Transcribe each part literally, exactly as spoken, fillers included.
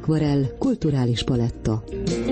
Akvarell kulturális paletta.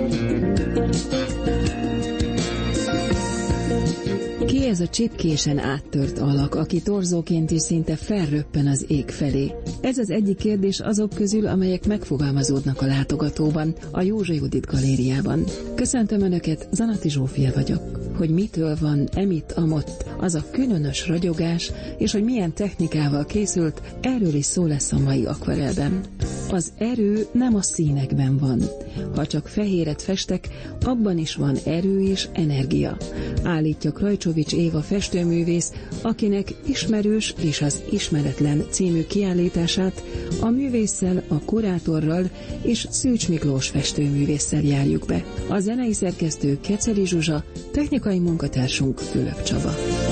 Ki ez a csipkésen áttört alak, aki torzóként is szinte felröppen az ég felé? Ez az egyik kérdés azok közül, amelyek megfogalmazódnak a látogatóban, a Józsa Judit galériában. Köszöntöm Önöket, Zanati Zsófia vagyok. Hogy mitől van emitt amott az a különös ragyogás, és hogy milyen technikával készült, erről is szó lesz a mai akvarellben. Az erő nem a színekben van. Ha csak fehéret festek, abban is van erő és energia, állítja Krajcsovics Éva festőművész, akinek Ismerős és az Ismeretlen című kiállítását a művésszel, a kurátorral és Szűcs Miklós festőművésszel járjuk be. A zenei szerkesztő Keceli Zsuzsa, technikai munkatársunk Fülöp Csaba.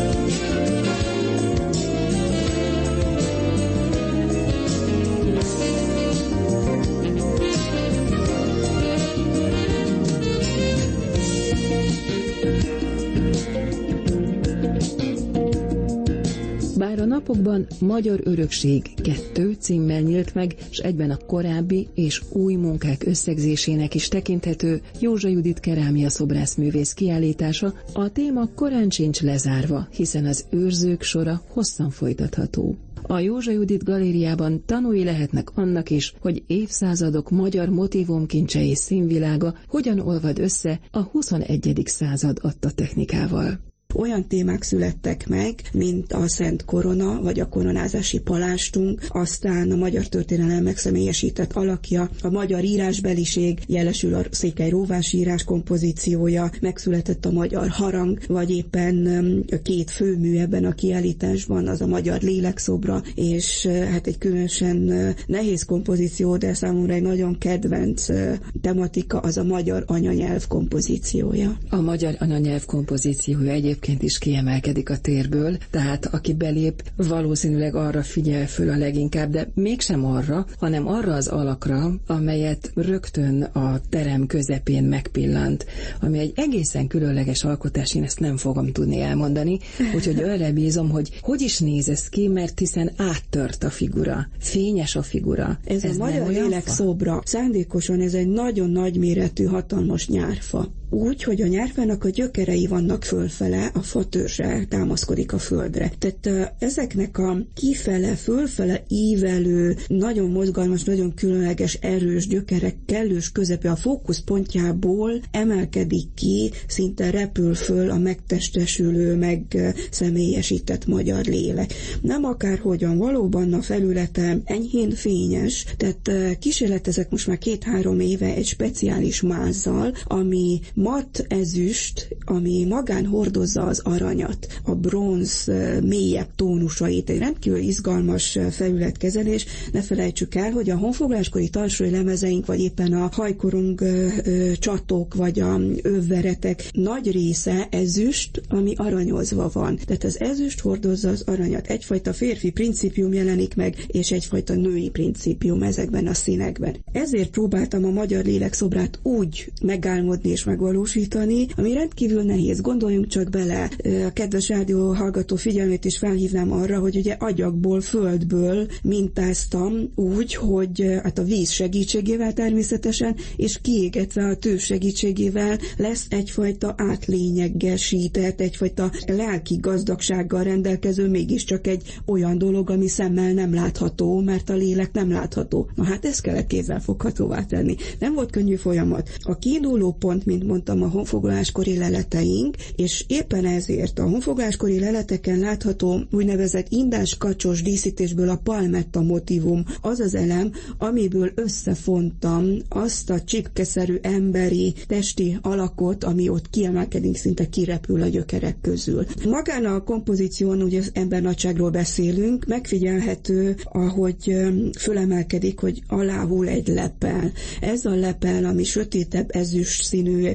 Bár a napokban Magyar Örökség kettő címmel nyílt meg, s egyben a korábbi és új munkák összegzésének is tekinthető Józsa Judit kerámia szobrászművész kiállítása, a téma korán sincs lezárva, hiszen az őrzők sora hosszan folytatható. A Józsa Judit galériában tanúi lehetnek annak is, hogy évszázadok magyar motívumkincse és színvilága hogyan olvad össze a huszonegyedik század adta technikával. Olyan témák születtek meg, mint a Szent Korona, vagy a koronázási palástunk, aztán a magyar történelem megszemélyesített alakja, a magyar írásbeliség, jelesül a Székely Róvás írás kompozíciója, megszületett a magyar harang, vagy éppen két főmű ebben a kiállításban, az a magyar lélekszobra, és hát egy különösen nehéz kompozíció, de számomra egy nagyon kedvenc tematika, az a magyar anyanyelv kompozíciója. A magyar anyanyelv kompozíciója egyébként is kiemelkedik a térből, tehát aki belép, valószínűleg arra figyel föl a leginkább, de mégsem arra, hanem arra az alakra, amelyet rögtön a terem közepén megpillant, ami egy egészen különleges alkotás, én ezt nem fogom tudni elmondani, úgyhogy arra bízom, hogy hogy is néz ez ki, mert hiszen áttört a figura, fényes a figura. Ez, ez a magyar lélekszobra, szándékosan ez egy nagyon nagyméretű, hatalmas nyárfa. Úgy, hogy a nyárfának a gyökerei vannak fölfele, a fatörzse támaszkodik a földre. Tehát ezeknek a kifele, fölfele ívelő, nagyon mozgalmas, nagyon különleges, erős gyökerek kellős közepe a fókuszpontjából emelkedik ki, szinte repül föl a megtestesülő, megszemélyesített magyar lélek. Nem akárhogyan, valóban a felülete enyhén fényes, tehát kísérletezek most már két-három éve egy speciális mázzal, ami mat ezüst, ami magán hordozza az aranyat, a bronz mélyebb tónusait, egy rendkívül izgalmas felületkezelés. Ne felejtsük el, hogy a honfoglaláskori tarsói lemezeink, vagy éppen a hajkorong csatok, vagy a övveretek nagy része ezüst, ami aranyozva van. Tehát az ezüst hordozza az aranyat. Egyfajta férfi principium jelenik meg, és egyfajta női principium ezekben a színekben. Ezért próbáltam a magyar lélekszobrát úgy megálmodni és megvalósítani, ami rendkívül nehéz. Gondoljunk csak bele, a kedves rádió hallgató figyelmét is felhívnám arra, hogy ugye agyagból, földből mintáztam úgy, hogy hát a víz segítségével természetesen, és kiégetve a tő segítségével lesz egyfajta átlényeggesített, egyfajta lelki gazdagsággal rendelkező, mégiscsak egy olyan dolog, ami szemmel nem látható, mert a lélek nem látható. Na hát ezt kellett kézzelfoghatóvá tenni. Nem volt könnyű folyamat. A kiinduló pont, mint mondtam, a honfoglaláskori leleteink, és éppen ezért a honfoglaláskori leleteken látható úgynevezett indás kacsos díszítésből a palmetta motívum az az elem, amiből összefontam azt a csipkeszerű emberi testi alakot, ami ott kiemelkedik, szinte kirepül a gyökerek közül. Magán a kompozíción, ugye embernagyságról beszélünk, megfigyelhető, ahogy fölemelkedik, hogy aláhul egy lepel. Ez a lepel, ami sötétebb ezüst színű,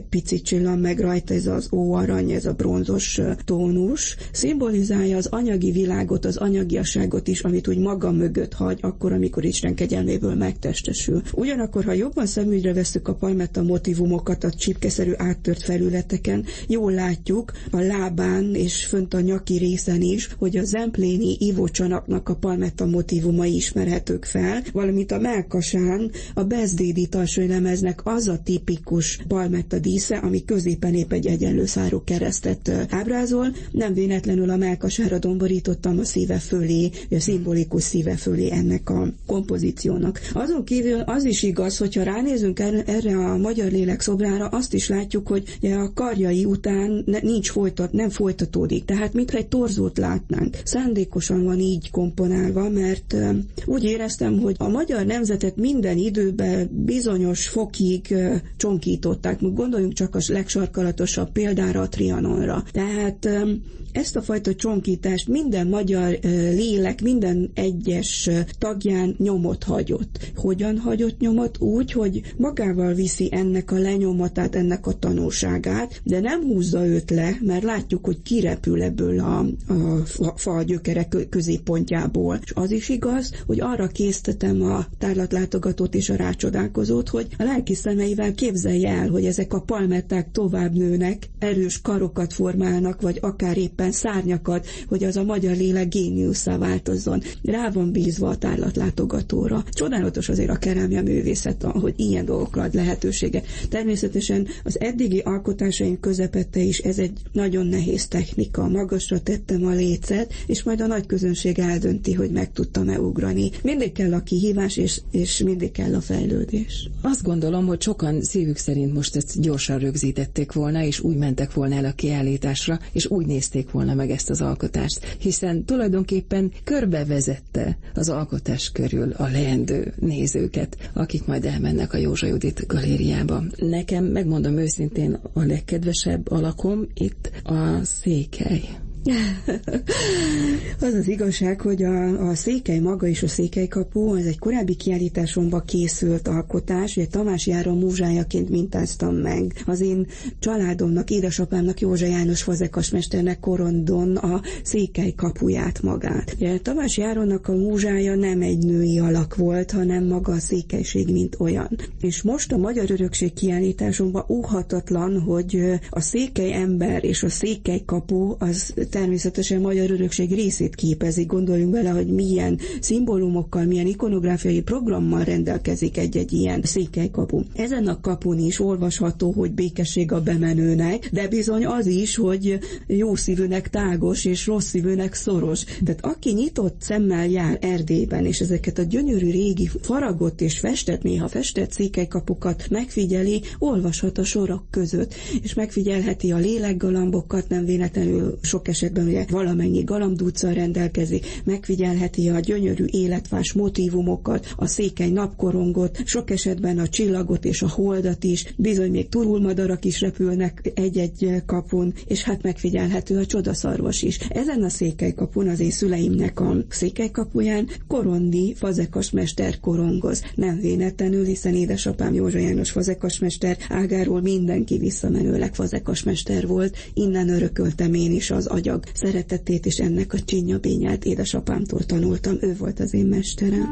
picit csillan meg rajta, ez az óarany, ez a bronzos tónus, szimbolizálja az anyagi világot, az anyagiasságot is, amit úgy maga mögött hagy, akkor, amikor Isten kegyelméből megtestesül. Ugyanakkor, ha jobban szemügyre vesszük a palmetta motivumokat a csipkeszerű áttört felületeken, jól látjuk a lábán és fönt a nyaki részen is, hogy a zempléni ivócsanaknak a palmetta motivumai ismerhetők fel, valamint a mellkasán a bezdédi lemeznek az a tipikus palmetta dísze, ami középen épp egy egyenlő szárú keresztet ábrázol. Nem véletlenül a mellkasára domborítottam a szíve fölé, a szimbolikus szíve fölé ennek a kompozíciónak. Azon kívül az is igaz, hogyha ránézünk erre a magyar lélek szobrára, azt is látjuk, hogy a karjai után nincs folytat, nem folytatódik. Tehát mintha egy torzót látnánk. Szándékosan van így komponálva, mert úgy éreztem, hogy a magyar nemzetet minden időben bizonyos fokig csonkították. Gondoljunk csak a legsarkalatosabb példára, a Trianonra. Tehát ezt a fajta csonkítást minden magyar lélek, minden egyes tagján nyomot hagyott. Hogyan hagyott nyomot? Úgy, hogy magával viszi ennek a lenyomatát, ennek a tanúságát, de nem húzza őt le, mert látjuk, hogy kirepül ebből a, a fa gyökere középpontjából. És az is igaz, hogy arra késztetem a tárlatlátogatót és a rácsodálkozót, hogy a lelki szemeivel képzelje el, hogy ezek a palmetták tovább nőnek, erős karokat formálnak, vagy akár éppen szárnyakat, hogy az a magyar lélek géniusszá változzon. Rá van bízva a tárlatlátogatóra. Csodálatos azért a kerámia művészet, hogy ilyen dolgokra ad lehetőséget. Természetesen az eddigi alkotásaim közepette is ez egy nagyon nehéz technika. Magasra tettem a lécet, és majd a nagy közönség eldönti, hogy meg tudtam-e ugrani. Mindig kell a kihívás, és, és mindig kell a fejlődés. Azt gondolom, hogy sokan szívük szerint most ezt gyorsan rögzítették volna, és úgy mentek volna el a kiállításra, és úgy nézték volna meg ezt az alkotást, hiszen tulajdonképpen körbevezette az alkotás körül a leendő nézőket, akik majd elmennek a Józsa Judit galériába. Nekem, megmondom őszintén, a legkedvesebb alakom itt a székely. Az az igazság, hogy a, a székely maga és a székelykapu az egy korábbi kiállításomba készült alkotás, ugye Tamás Járon múzsájaként mintáztam meg. Az én családomnak, édesapámnak, Józsa János fazekasmesternek Korondon a székely kapuját magát. Ugye Tamás Járonnak a múzsája nem egy női alak volt, hanem maga a székelység, mint olyan. És most a Magyar Örökség kiállításomban óhatatlan, hogy a székely ember és a székely kapu az természetesen Magyar Örökség részét képezik. Gondoljunk bele, hogy milyen szimbólumokkal, milyen ikonográfiai programmal rendelkezik egy-egy ilyen székelykapu. Ezen a kapun is olvasható, hogy békesség a bemenőnek, de bizony az is, hogy jó szívűnek tágos és rossz szívűnek szoros. Tehát aki nyitott szemmel jár Erdélyben, és ezeket a gyönyörű régi faragott és festett, néha festett székelykapukat megfigyeli, olvashat a sorok között, és megfigyelheti a lélekgalambokat, nem véletlenül sok esetben ugye valamennyi galambdúccal rendelkezik, megfigyelheti a gyönyörű életfás motívumokat, a székely napkorongot, sok esetben a csillagot és a holdat is, bizony még turulmadarak is repülnek egy-egy kapun, és hát megfigyelhető a csodaszarvas is. Ezen a székelykapun, az én szüleimnek a székelykapuján Korondi fazekasmester korongoz. Nem véletlenül, hiszen édesapám Józsa János fazekasmester ágáról mindenki visszamenőleg fazekasmester volt, innen örököltem én is az agyag szeretetét, és ennek a csinyabényát édesapámtól tanultam, ő volt az én mesterem.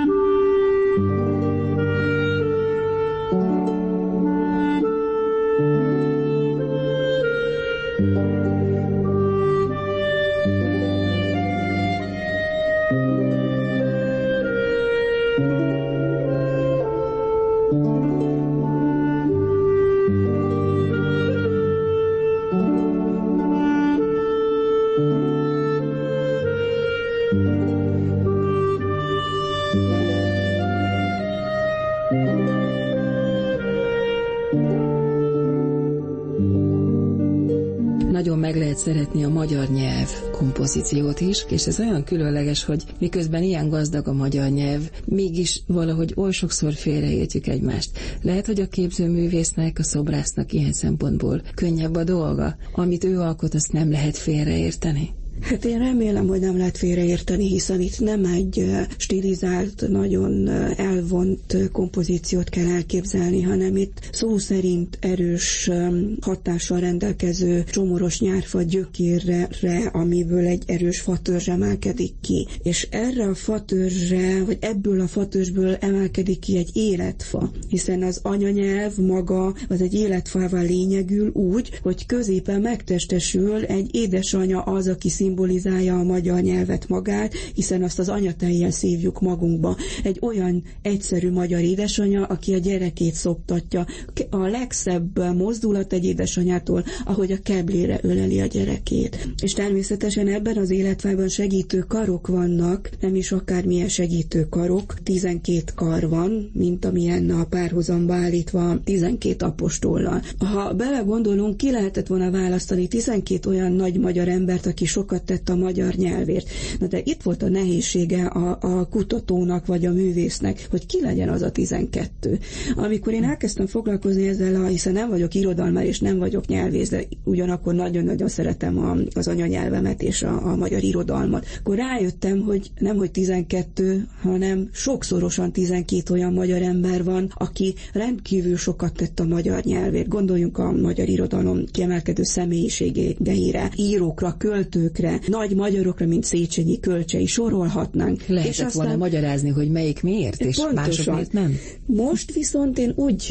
Nagyon meg lehet szeretni a magyar nyelv kompozíciót is, és ez olyan különleges, hogy miközben ilyen gazdag a magyar nyelv, mégis valahogy oly sokszor félreértjük egymást. Lehet, hogy a képzőművésznek, a szobrásznak ilyen szempontból könnyebb a dolga. Amit ő alkot, azt nem lehet félreérteni. Hát én remélem, hogy nem lehet félreérteni, hiszen itt nem egy stilizált, nagyon elvont kompozíciót kell elképzelni, hanem itt szó szerint erős hatással rendelkező csomoros nyárfa gyökérre, amiből egy erős fatörzs emelkedik ki. És erre a fatörzsre, vagy ebből a fatörzsből emelkedik ki egy életfa, hiszen az anyanyelv maga az egy életfává lényegül úgy, hogy középen megtestesül egy édesanya az, aki szimbolizálja a magyar nyelvet magát, hiszen azt az anyatejjel szívjuk magunkba. Egy olyan egyszerű magyar édesanya, aki a gyerekét szoptatja. A legszebb mozdulat egy édesanyától, ahogy a keblére öleli a gyerekét. És természetesen ebben az életfában segítő karok vannak, nem is akármilyen segítő karok, tizenkét kar van, mint amilyen a párhuzamba állítva tizenkét apostollal. Ha belegondolunk, ki lehetett volna választani tizenkét olyan nagy magyar embert, aki sokat tett a magyar nyelvért. Na de itt volt a nehézsége a, a kutatónak vagy a művésznek, hogy ki legyen az a tizenkettő. Amikor én elkezdtem foglalkozni ezzel, a, hiszen nem vagyok irodalmár és nem vagyok nyelvész, de ugyanakkor nagyon-nagyon szeretem a, az anyanyelvemet és a, a magyar irodalmat, akkor rájöttem, hogy nem hogy tizenkettő, hanem sokszorosan tizenkét olyan magyar ember van, aki rendkívül sokat tett a magyar nyelvért. Gondoljunk a magyar irodalom kiemelkedő személyiségeire, írókra, költőkre, nagy magyarokra, mint Széchenyi, Kölcsei, sorolhatnánk. Lehetett és aztán volna magyarázni, hogy melyik miért, és mások miért nem. Most viszont én úgy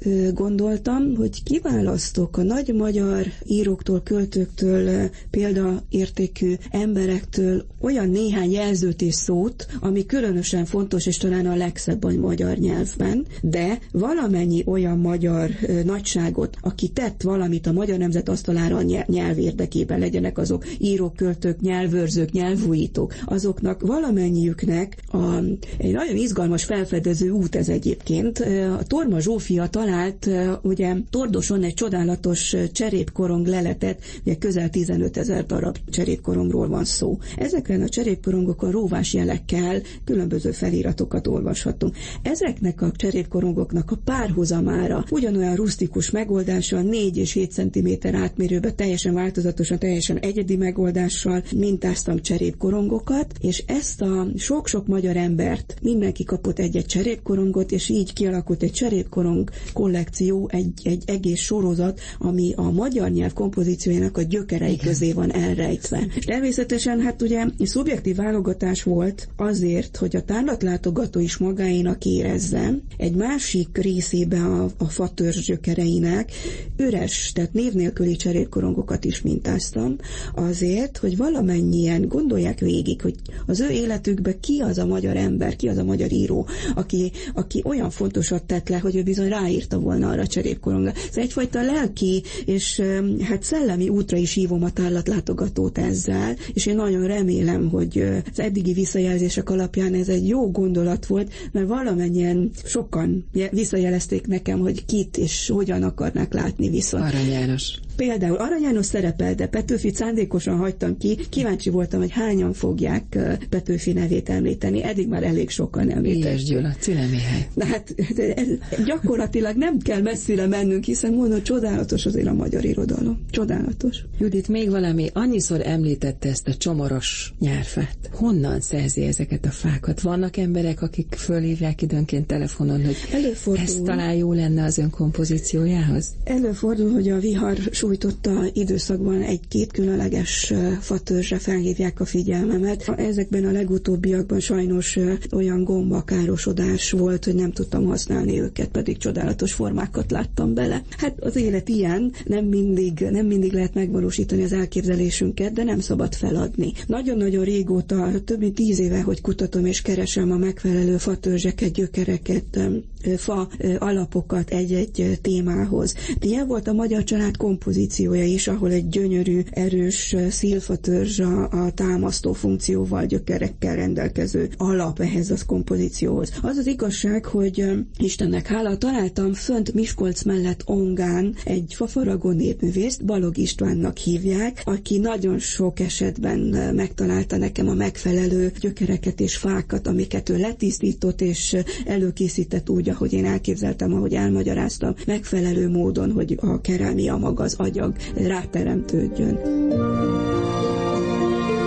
gondoltam, hogy kiválasztok a nagy magyar íróktól, költőktől, példaértékű emberektől olyan néhány jelzőt és szót, ami különösen fontos, és talán a legszebb a magyar nyelvben, de valamennyi olyan magyar nagyságot, aki tett valamit a magyar nemzet asztalára a nyelv érdekében, legyenek azok írók, költők, nyelvőrzők, nyelvújítók, azoknak valamennyiüknek a, egy nagyon izgalmas felfedező út ez egyébként. A Torma Zsófia talált ugye Tordoson egy csodálatos cserépkorong leletet, ugye közel tizenötezer darab cserépkorongról van szó. Ezeken a cserépkorongokon róvás jelekkel különböző feliratokat olvashatunk. Ezeknek a cserépkorongoknak a párhuzamára ugyanolyan rusztikus megoldással, négy és hét centiméter átmérőben teljesen változatosan, teljesen egyedi megoldással mintáztam cserépkorongokat, és ezt a sok-sok magyar embert mindenki kapott egy-egy cserépkorongot, és így kialakult egy cserépkorong kollekció, egy, egy egész sorozat, ami a magyar nyelv kompozíciójának a gyökerei Igen. közé van elrejtve. És természetesen hát ugye szubjektív válogatás volt azért, hogy a tárlatlátogató is magáénak érezze egy másik részébe a, a fatörzs gyökereinek üres, tehát név nélküli cserépkorongokat is mintáztam, azért, hogy valamennyien gondolják végig, hogy az ő életükben ki az a magyar ember, ki az a magyar író, aki, aki olyan fontosat tett le, hogy ő bizony ráírta volna arra a cserépkorongra. Ez egyfajta lelki és hát szellemi útra is hívom a tárlatlátogatót ezzel, és én nagyon remélem, hogy az eddigi visszajelzések alapján ez egy jó gondolat volt, mert valamennyien sokan visszajelezték nekem, hogy kit és hogyan akarnak látni viszont. Arany János. Például Arany János szerepel, de Petőfit szándékosan hagytam ki. Kíváncsi voltam, hogy hányan fogják Petőfi nevét említeni. Eddig már elég sokan említették. Ilyes Gyula, Cille Mihály. De hát ez, gyakorlatilag nem kell messzire mennünk, hiszen mondom, csodálatos azért a magyar irodalom. Csodálatos. Judit, még valami, annyiszor említette ezt a csomoros nyárfát. Honnan szerzi ezeket a fákat? Vannak emberek, akik fölhívják időnként telefonon, hogy Előfordul. ez talán jó lenne az ön kompozíciójához? Előfordul, hogy a vihar sújtotta időszakban egy-két különleges fatörzsre felhívják a figyelmemet. Ezekben a legutóbbiakban sajnos olyan gombakárosodás volt, hogy nem tudtam használni őket, pedig csodálatos formákat láttam bele. Hát az élet ilyen, nem mindig, nem mindig lehet megvalósítani az elképzelésünket, de nem szabad feladni. Nagyon-nagyon régóta, több mint tíz éve, hogy kutatom és keresem a megfelelő fatörzseket, gyökereket, fa alapokat egy-egy témához. Ilyen volt a Magyar Család kompozíciója is, ahol egy gyönyörű, erős szilfatörzs a, a támasztó funkcióval, gyökerekkel rendelkező alap ehhez az kompozícióhoz. Az az igazság, hogy Istennek hála, találtam fönt Miskolc mellett Ongán egy fafaragó népművészt, Balog Istvánnak hívják, aki nagyon sok esetben megtalálta nekem a megfelelő gyökereket és fákat, amiket ő letisztított és előkészített úgy, ahogy én elképzeltem, ahogy elmagyaráztam, megfelelő módon, hogy a kerámia maga, az agyag ráteremtődjön.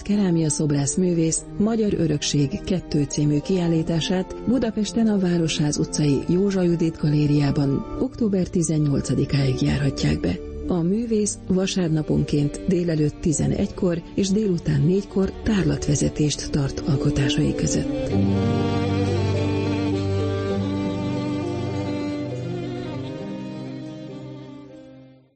kerámia szobrász művész Magyar Örökség kettő című kiállítását Budapesten a Városház utcai Józsa Judit galériában október tizennyolcadikáig járhatják be. A művész vasárnaponként délelőtt tizenegykor és délután négykor tárlatvezetést tart alkotásai között.